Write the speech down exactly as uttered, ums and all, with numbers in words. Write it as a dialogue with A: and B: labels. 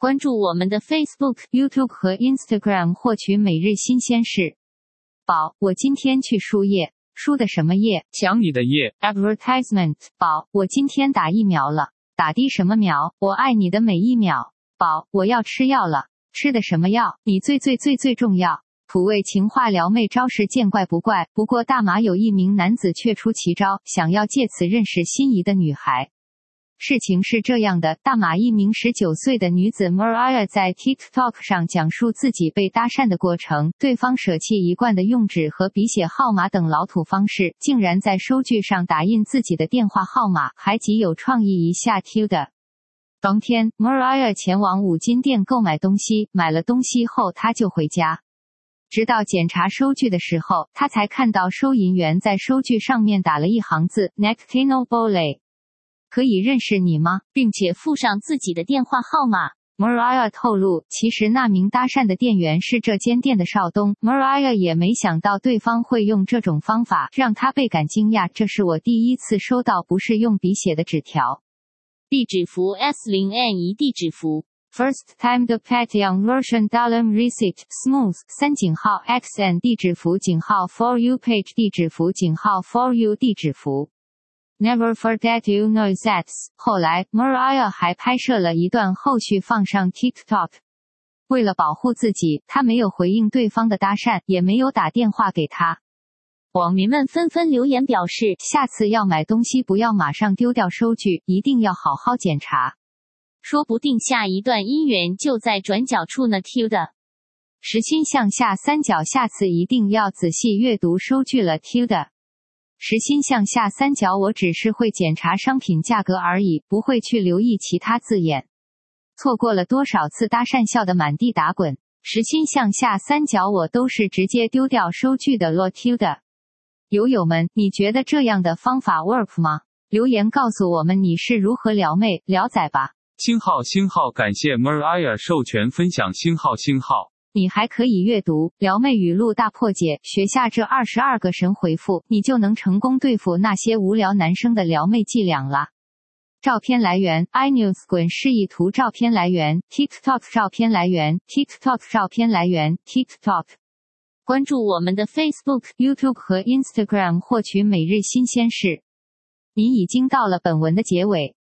A: 关注我们的 Facebook、YouTube 和 Instagram 获取每日新鲜事。宝，我今天去输液。输的什么液？
B: 抢你的液。
A: Advertisement。宝，我今天打疫苗了。打的什么苗？我爱你的每一秒。宝，我要吃药了。吃的什么药？你最最最最重要。土味情话撩妹招式见怪不怪，不过大马有一名男子却出奇招，想要借此认识心仪的女孩。事情是这样的，大马一名十九岁的女子 Mariah 在 TikTok 上讲述自己被搭讪的过程，对方舍弃一贯的用纸和笔写号码等老土方式，竟然在收据上打印自己的电话号码，还极有创意一下 Tilda。当天 Mariah 前往五金店购买东西，买了东西后她就回家。直到检查收据的时候，她才看到收银员在收据上面打了一行字 Nectino Bole。可以认识你吗？并且附上自己的电话号码。Mariah 透露，其实那名搭讪的店员是这间店的少东。Mariah 也没想到对方会用这种方法，让他倍感惊讶。这是我第一次收到不是用笔写的纸条。地址符 S 零 N 一地址符。First time the Patreon version dalam receipt smooth 三井号 X N 地址符井号 for you page 地址符井号 for you 地址符。Never forget you know that。 后来 Mariah 还拍摄了一段后续放上 TikTok。 为了保护自己，她没有回应对方的搭讪，也没有打电话给他。网民们纷纷留言表示，下次要买东西不要马上丢掉收据，一定要好好检查。说不定下一段姻缘就在转角处呢。 Tilda。 实心向下三角，下次一定要仔细阅读收据了。 Tilda。实心向下三角，我只是会检查商品价格而已，不会去留意其他字眼。错过了多少次搭讪笑得满地打滚。实心向下三角，我都是直接丢掉收据的。洛 Tilda。 友友们，你觉得这样的方法 work 吗？留言告诉我们你是如何撩妹撩仔吧。
B: 星号星号，感谢 Mariah 授权分享。星号星号。
A: 你还可以阅读撩妹语录大破解，学下这二十二个神回复，你就能成功对付那些无聊男生的撩妹伎俩啦。照片来源 iNews 滚示意图，照片来源 TikTok， 照片来源 TikTok， 照片来源 TikTok。 关注我们的 Facebook、YouTube 和 Instagram 获取每日新鲜事。你已经到了本文的结尾。